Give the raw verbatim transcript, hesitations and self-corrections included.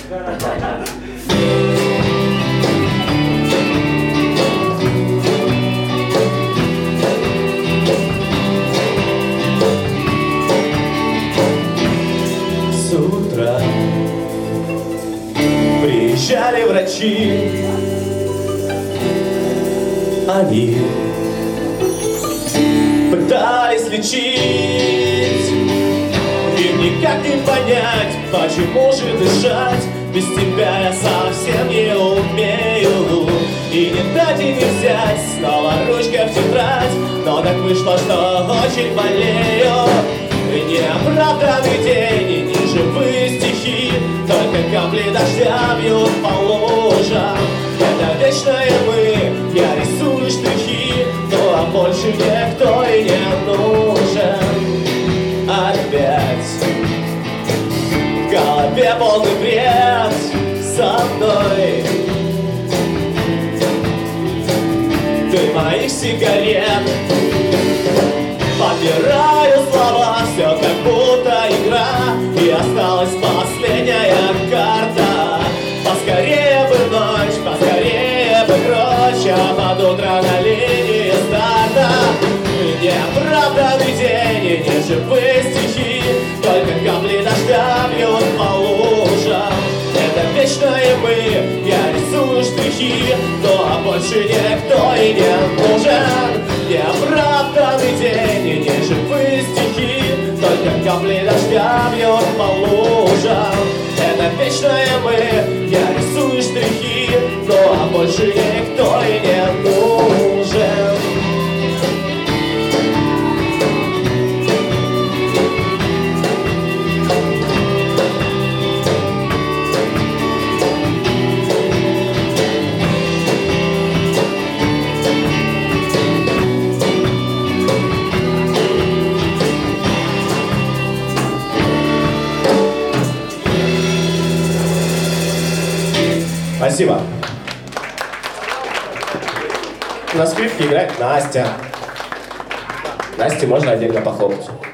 С утра приезжали врачи, они пытались лечить. Им никак не понять, почему же дышать без тебя я совсем не умею. И не дать и не взять, снова ручка в тетрадь. Но так вышло, что очень болею. Неоправданный день и неживые стихи, только капли дождя бьют по лужам. Это вечное мы, я рисую штрихи, ну а больше никто и не нужен. Опять в голове полный бред со мной. Ты моих сигарет. Подбираю слова, все как будто игра, и осталась последняя карта. Поскорее бы ночь, поскорее бы прочь, а под утро на линии старта. Неоправданный день и неживые стихи, только капли дождя бьют по лужам. Это вечное мы, я рисую штрихи, ну а больше никто и не нужен. Неоправданный день и неживые стихи, только капли дождя бьют по лужам. Это вечное мы, я рисую штрихи, ну а больше никто и не нужен. Спасибо. На скрипке играет Настя. Насте можно отдельно похлопать.